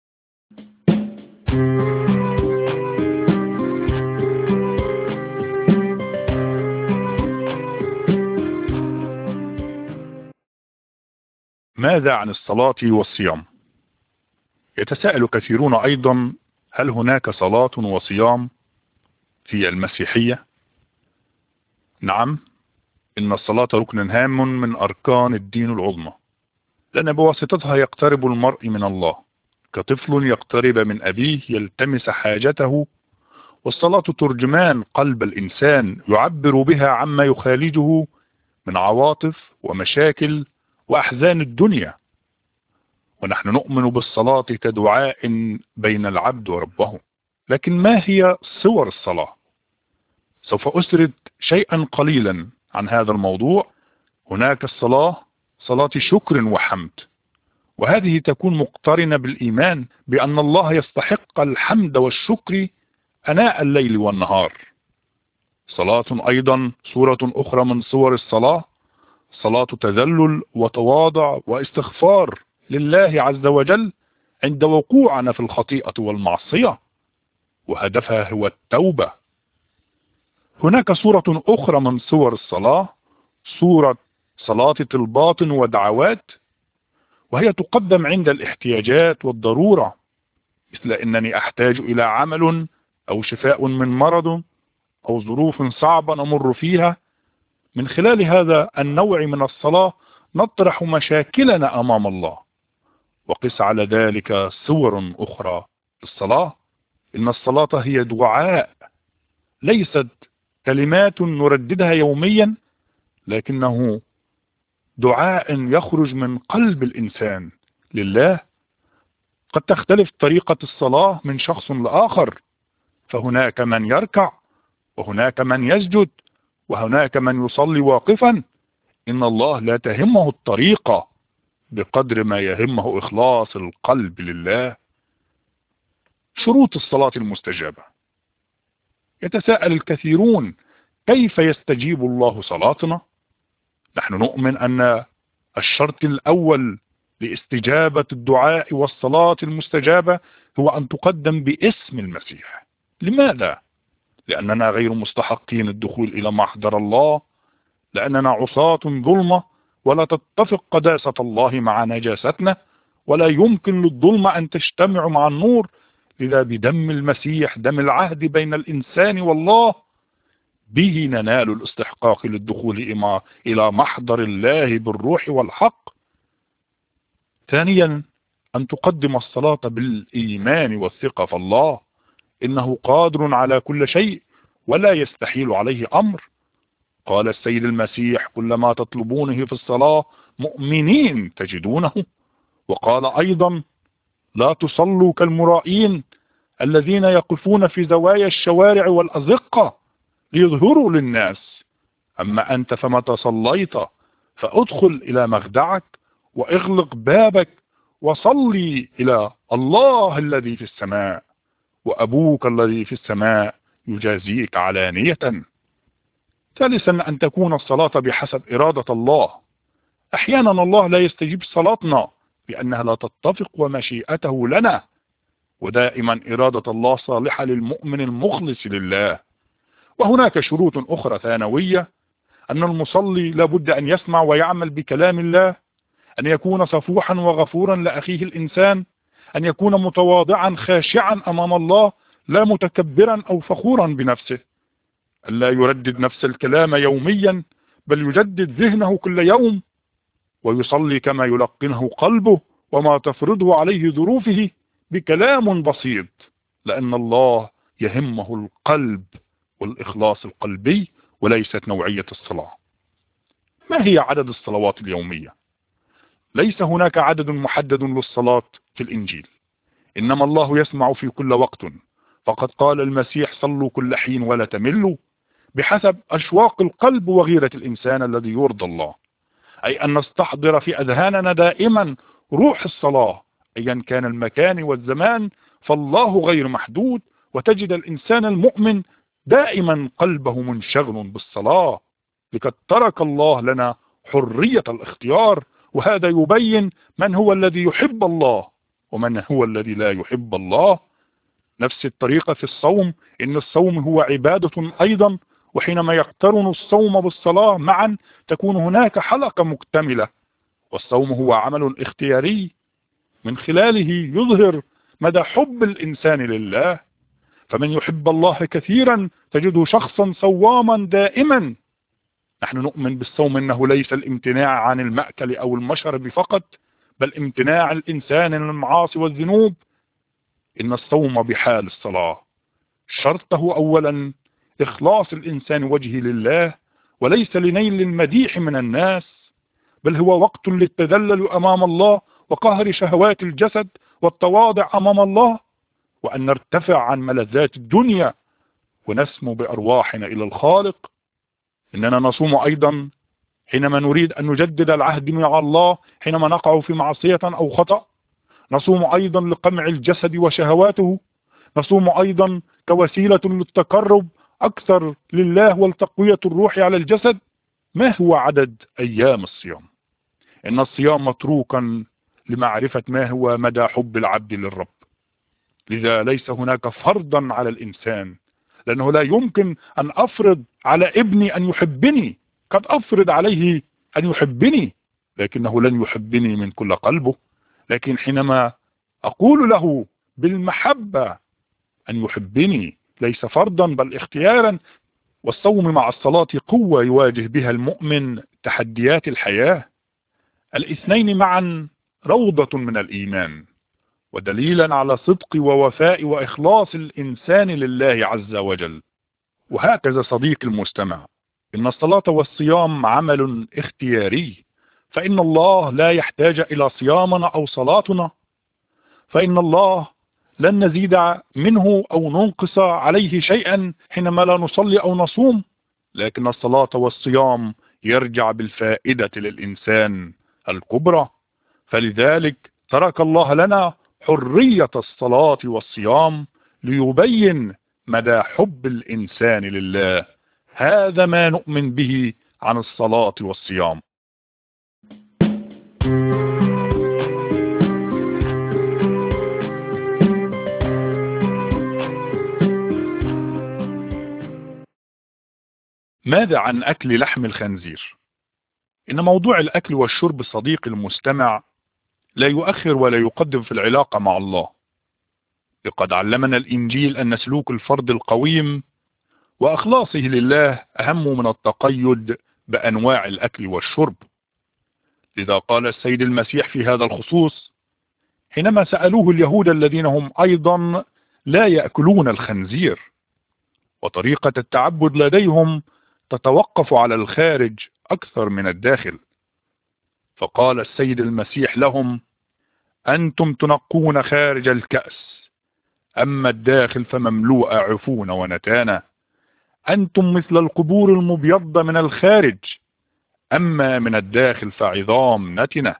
ماذا عن الصلاة والصيام؟ يتساءل كثيرون أيضا: هل هناك صلاة وصيام في المسيحية؟ نعم، إن الصلاة ركن هام من أركان الدين العظمى، لأن بواسطتها يقترب المرء من الله كطفل يقترب من أبيه يلتمس حاجته. والصلاة ترجمان قلب الإنسان يعبر بها عما يخالجه من عواطف ومشاكل وأحزان الدنيا. ونحن نؤمن بالصلاة كدعاء بين العبد وربه. لكن ما هي صور الصلاة؟ سوف أسرد شيئا قليلا عن هذا الموضوع. هناك الصلاة صلاة شكر وحمد، وهذه تكون مقترنة بالإيمان بأن الله يستحق الحمد والشكر أناء الليل والنهار. صلاة أيضا صورة أخرى من صور الصلاة، صلاة تذلل وتواضع واستغفار لله عز وجل عند وقوعنا في الخطيئة والمعصية، وهدفها هو التوبة. هناك صورة أخرى من صور الصلاة، صورة صلاة طلبات ودعوات، وهي تقدم عند الاحتياجات والضرورة، مثل أنني أحتاج إلى عمل أو شفاء من مرض أو ظروف صعبة نمر فيها. من خلال هذا النوع من الصلاة نطرح مشاكلنا أمام الله. وقس على ذلك صور أخرى للصلاة، إن الصلاة هي دعاء، ليست كلمات نرددها يوميا، لكنه دعاء يخرج من قلب الإنسان لله. قد تختلف طريقة الصلاة من شخص لآخر، فهناك من يركع وهناك من يسجد وهناك من يصلي واقفا. إن الله لا تهمه الطريقة بقدر ما يهمه إخلاص القلب لله. شروط الصلاة المستجابة. يتساءل الكثيرون كيف يستجيب الله صلاتنا؟ نحن نؤمن أن الشرط الأول لاستجابة الدعاء والصلاة المستجابة هو أن تقدم باسم المسيح. لماذا؟ لأننا غير مستحقين الدخول إلى محضر الله، لأننا عصاة ظلمة ولا تتفق قداسة الله مع نجاستنا، ولا يمكن للظلمة أن تجتمع مع النور. لذا بدم المسيح، دم العهد بين الإنسان والله، به ننال الاستحقاق للدخول إلى محضر الله بالروح والحق. ثانيا، أن تقدم الصلاة بالإيمان والثقة في الله، إنه قادر على كل شيء ولا يستحيل عليه أمر. قال السيد المسيح: كل ما تطلبونه في الصلاة مؤمنين تجدونه. وقال أيضا: لا تصلوا كالمرائين الذين يقفون في زوايا الشوارع والأزقة ليظهروا للناس، أما أنت فمتى صليت فأدخل إلى مخدعك وإغلق بابك وصلي إلى الله الذي في السماء، وأبوك الذي في السماء يجازيك علانية. ثالثا، أن تكون الصلاة بحسب إرادة الله. أحيانا الله لا يستجيب صلاتنا لأنها لا تتفق ومشيئته لنا، ودائما إرادة الله صالحة للمؤمن المخلص لله. وهناك شروط أخرى ثانوية، أن المصلي لابد أن يسمع ويعمل بكلام الله، أن يكون صفوحا وغفورا لأخيه الإنسان، أن يكون متواضعا خاشعا أمام الله لا متكبرا أو فخورا بنفسه، أن لا يردد نفس الكلام يوميا بل يجدد ذهنه كل يوم، ويصلي كما يلقنه قلبه وما تفرضه عليه ظروفه بكلام بسيط، لأن الله يهمه القلب والإخلاص القلبي وليست نوعية الصلاة. ما هي عدد الصلوات اليومية؟ ليس هناك عدد محدد للصلاة في الإنجيل، إنما الله يسمع في كل وقت، فقد قال المسيح: صلوا كل حين ولا تملوا، بحسب أشواق القلب وغيرة الإنسان الذي يرضى الله. أي أن نستحضر في أذهاننا دائما روح الصلاة أيا كان المكان والزمان، فالله غير محدود، وتجد الإنسان المؤمن دائما قلبه منشغل بالصلاة، لقد ترك الله لنا حرية الاختيار، وهذا يبين من هو الذي يحب الله ومن هو الذي لا يحب الله. نفس الطريقة في الصوم، إن الصوم هو عبادة أيضا، وحينما يقترن الصوم بالصلاة معا تكون هناك حلقة مكتملة. والصوم هو عمل اختياري من خلاله يظهر مدى حب الإنسان لله، فمن يحب الله كثيرا تجده شخصا صواما دائما. نحن نؤمن بالصوم إنه ليس الامتناع عن المأكل أو المشرب فقط، بل امتناع الإنسان عن المعاصي والذنوب. إن الصوم بحال الصلاة شرطه أولا إخلاص الإنسان وجهه لله، وليس لنيل المديح من الناس، بل هو وقت للتذلل أمام الله وقهر شهوات الجسد والتواضع أمام الله، وأن نرتفع عن ملذات الدنيا ونسمو بأرواحنا إلى الخالق. إننا نصوم أيضا حينما نريد أن نجدد العهد مع الله حينما نقع في معصية أو خطأ. نصوم أيضا لقمع الجسد وشهواته. نصوم أيضا كوسيلة للتقرب أكثر لله والتقوية الروح على الجسد، ما هو عدد أيام الصيام؟ إن الصيام متروكا لمعرفة ما هو مدى حب العبد للرب، لذا ليس هناك فرضا على الإنسان، لأنه لا يمكن أن أفرض على ابني أن يحبني. قد أفرض عليه أن يحبني لكنه لن يحبني من كل قلبه، لكن حينما أقول له بالمحبة أن يحبني ليس فرضا بل اختيارا. والصوم مع الصلاة قوة يواجه بها المؤمن تحديات الحياة، الاثنين معا روضة من الإيمان ودليلا على صدق ووفاء وإخلاص الإنسان لله عز وجل. وهكذا صديق المستمع، إن الصلاة والصيام عمل اختياري، فإن الله لا يحتاج إلى صيامنا أو صلاتنا، فإن الله لن نزيد منه أو ننقص عليه شيئا حينما لا نصلي أو نصوم، لكن الصلاة والصيام يرجع بالفائدة للإنسان الكبرى. فلذلك ترك الله لنا حرية الصلاة والصيام ليبين مدى حب الإنسان لله. هذا ما نؤمن به عن الصلاة والصيام. ماذا عن أكل لحم الخنزير؟ إن موضوع الأكل والشرب صديق المستمع لا يؤخر ولا يقدم في العلاقة مع الله. لقد علمنا الإنجيل أن سلوك الفرد القويم وأخلاصه لله أهم من التقيد بأنواع الأكل والشرب. لذا قال السيد المسيح في هذا الخصوص حينما سألوه اليهود الذين هم أيضا لا يأكلون الخنزير، وطريقة التعبد لديهم تتوقف على الخارج أكثر من الداخل، فقال السيد المسيح لهم: أنتم تنقون خارج الكأس، أما الداخل فمملوء عفون ونتانة. أنتم مثل القبور المبيضة من الخارج، أما من الداخل فعظام نتنة.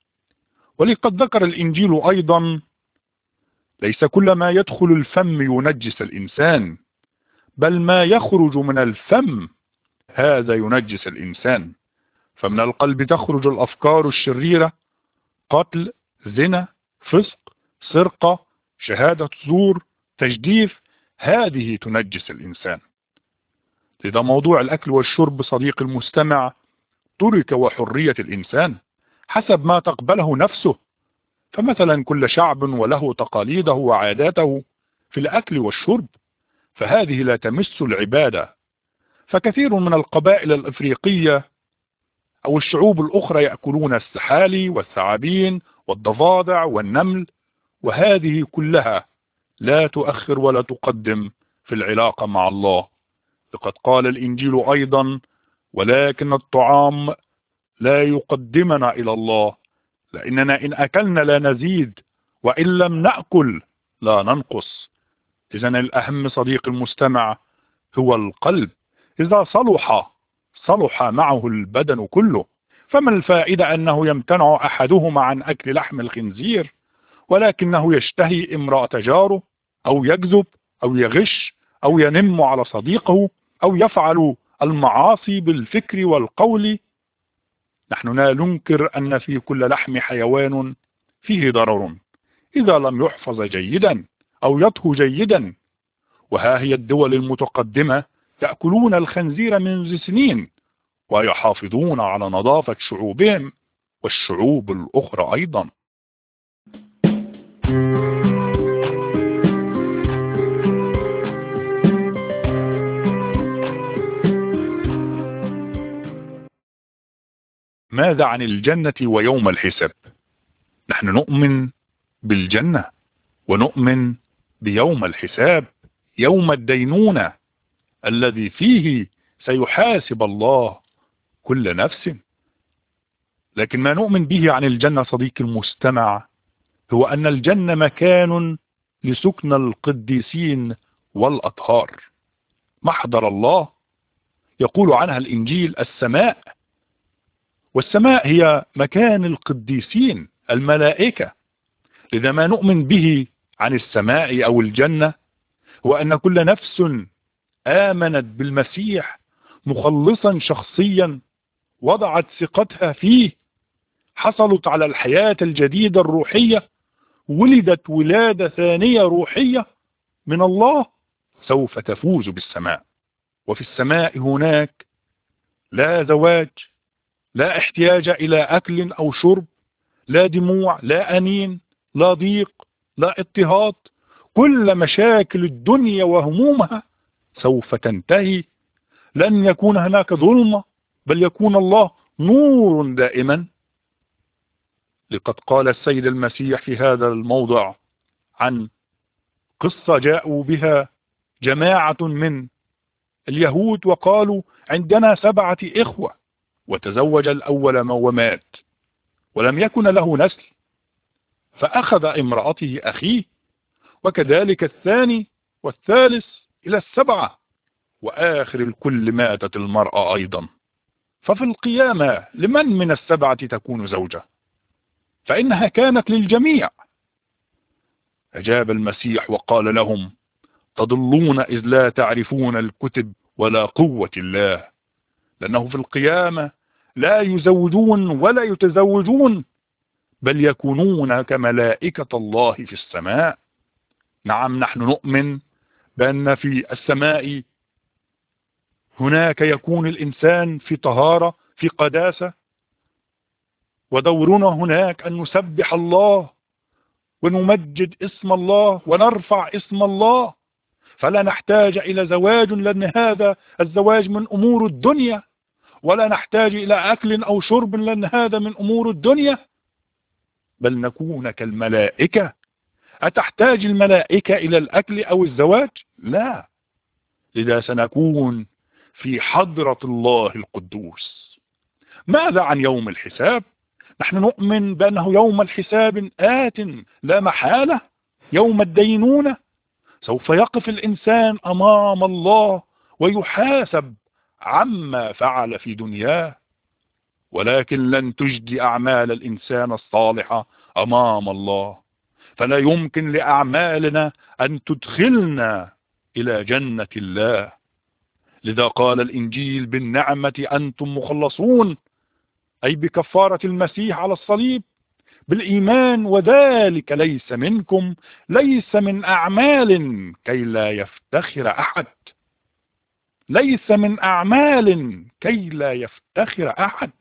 ولقد ذكر الإنجيل أيضا: ليس كل ما يدخل الفم ينجس الإنسان، بل ما يخرج من الفم هذا ينجس الإنسان. فمن القلب تخرج الأفكار الشريرة: قتل، زنا، فسق، سرقة، شهادة زور، تجديف، هذه تنجس الإنسان. لذا موضوع الأكل والشرب صديق المستمع ترك وحرية الإنسان حسب ما تقبله نفسه. فمثلا كل شعب وله تقاليده وعاداته في الأكل والشرب، فهذه لا تمس العبادة. فكثير من القبائل الأفريقية أو الشعوب الأخرى يأكلون السحالي والثعابين والضفادع والنمل، وهذه كلها لا تؤخر ولا تقدم في العلاقة مع الله. لقد قال الإنجيل أيضا: ولكن الطعام لا يقدمنا إلى الله، لأننا إن أكلنا لا نزيد، وإن لم نأكل لا ننقص. إذن الأهم صديق المستمع هو القلب، إذا صلح صلح معه البدن كله. فما الفائدة أنه يمتنع أحدهما عن أكل لحم الخنزير ولكنه يشتهي امرأة جاره، أو يكذب، أو يغش، أو ينم على صديقه، أو يفعل المعاصي بالفكر والقول؟ نحن لا ننكر أن في كل لحم حيوان فيه ضرر إذا لم يحفظ جيدا أو يطهو جيدا. وها هي الدول المتقدمة يأكلون الخنزير منذ سنين ويحافظون على نظافة شعوبهم والشعوب الأخرى أيضا. ماذا عن الجنة ويوم الحساب؟ نحن نؤمن بالجنة ونؤمن بيوم الحساب، يوم الدينونة الذي فيه سيحاسب الله كل نفس. لكن ما نؤمن به عن الجنة صديق المستمع هو أن الجنة مكان لسكن القديسين والأطهار، محضر الله يقول عنها الإنجيل السماء، والسماء هي مكان القديسين الملائكة. لذا ما نؤمن به عن السماء أو الجنة هو أن كل نفس آمنت بالمسيح مخلصا شخصيا وضعت ثقتها فيه، حصلت على الحياة الجديدة الروحية، ولدت ولادة ثانية روحية من الله، سوف تفوز بالسماء. وفي السماء هناك لا زواج، لا احتياج إلى أكل أو شرب، لا دموع، لا أنين، لا ضيق، لا اضطهاد. كل مشاكل الدنيا وهمومها سوف تنتهي. لن يكون هناك ظلمة، بل يكون الله نور دائما. لقد قال السيد المسيح في هذا الموضع عن قصة جاءوا بها جماعة من اليهود وقالوا عندنا سبعة إخوة، وتزوج الأول ومات ولم يكن له نسل، فأخذ امرأته أخيه، وكذلك الثاني والثالث إلى السبعة، وآخر الكل ماتت المرأة أيضا. ففي القيامة لمن من السبعة تكون زوجة؟ فإنها كانت للجميع. أجاب المسيح وقال لهم: تضلون إذ لا تعرفون الكتب ولا قوة الله، لأنه في القيامة لا يزوجون ولا يتزوجون، بل يكونون كملائكة الله في السماء. نعم، نحن نؤمن بأن في السماء هناك يكون الإنسان في طهارة، في قداسة، ودورنا هناك أن نسبح الله ونمجد اسم الله ونرفع اسم الله، فلا نحتاج إلى زواج، لأن هذا الزواج من أمور الدنيا، ولا نحتاج إلى أكل أو شرب، لأن هذا من أمور الدنيا، بل نكون كالملائكة. أتحتاج الملائكة إلى الأكل أو الزواج؟ لا، لذا سنكون في حضرة الله القدوس. ماذا عن يوم الحساب؟ نحن نؤمن بأنه يوم الحساب آت لا محالة، يوم الدينونة. سوف يقف الإنسان أمام الله ويحاسب عما فعل في دنياه، ولكن لن تجدي أعمال الإنسان الصالحة أمام الله، فلا يمكن لأعمالنا أن تدخلنا إلى جنة الله. لذا قال الإنجيل: بالنعمة أنتم مخلصون، أي بكفارة المسيح على الصليب، بالإيمان، وذلك ليس منكم، ليس من أعمال كي لا يفتخر أحد، ليس من أعمال كي لا يفتخر أحد.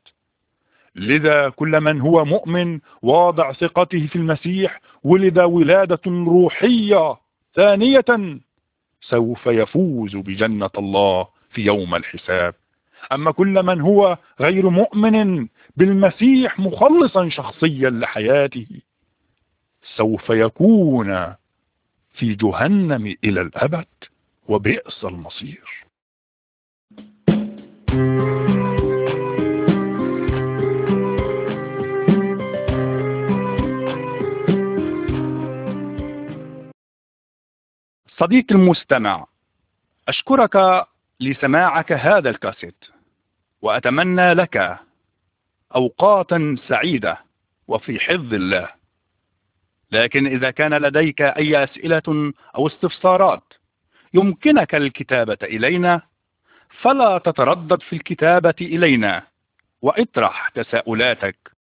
لذا كل من هو مؤمن واضع ثقته في المسيح ولد ولادة روحية ثانية سوف يفوز بجنة الله في يوم الحساب. أما كل من هو غير مؤمن بالمسيح مخلصا شخصيا لحياته سوف يكون في جهنم إلى الأبد، وبئس المصير. صديقي المستمع، أشكرك لسماعك هذا الكاسيت، وأتمنى لك أوقاتا سعيدة وفي حفظ الله. لكن إذا كان لديك أي أسئلة أو استفسارات يمكنك الكتابة إلينا، فلا تتردد في الكتابة إلينا، واطرح تساؤلاتك